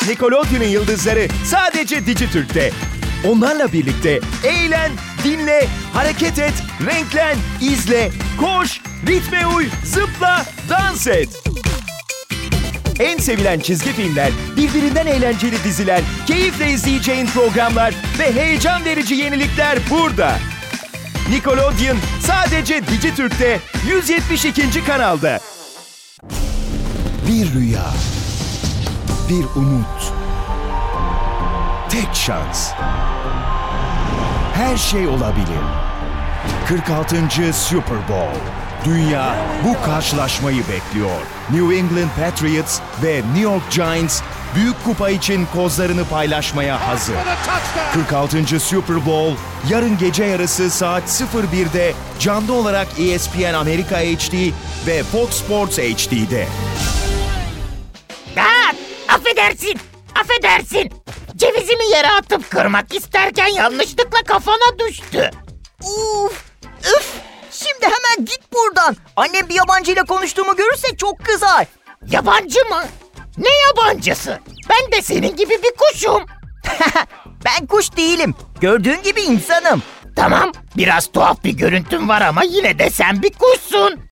Nickelodeon'un yıldızları sadece Dijitürk'te. Onlarla birlikte eğlen, dinle, hareket et, renklen, izle, koş, ritme uy, zıpla, dans et. En sevilen çizgi filmler, birbirinden eğlenceli diziler, keyifle izleyeceğin programlar ve heyecan verici yenilikler burada. Nickelodeon sadece Dijitürk'te 172. kanalda. Bir rüya, bir umut, tek şans. Her şey olabilir. 46. Super Bowl. Dünya bu karşılaşmayı bekliyor. New England Patriots ve New York Giants büyük kupa için kozlarını paylaşmaya hazır. 46. Super Bowl yarın gece yarısı saat 01'de canlı olarak ESPN Amerika HD ve Fox Sports HD'de. Affedersin. Cevizimi yere atıp kırmak isterken yanlışlıkla kafana düştü. Üf! Şimdi hemen git buradan. Annem bir yabancıyla konuştuğumu görürse çok kızar. Yabancı mı? Ne yabancısı? Ben de senin gibi bir kuşum. Ben kuş değilim. Gördüğün gibi insanım. Tamam, biraz tuhaf bir görüntün var ama yine de sen bir kuşsun.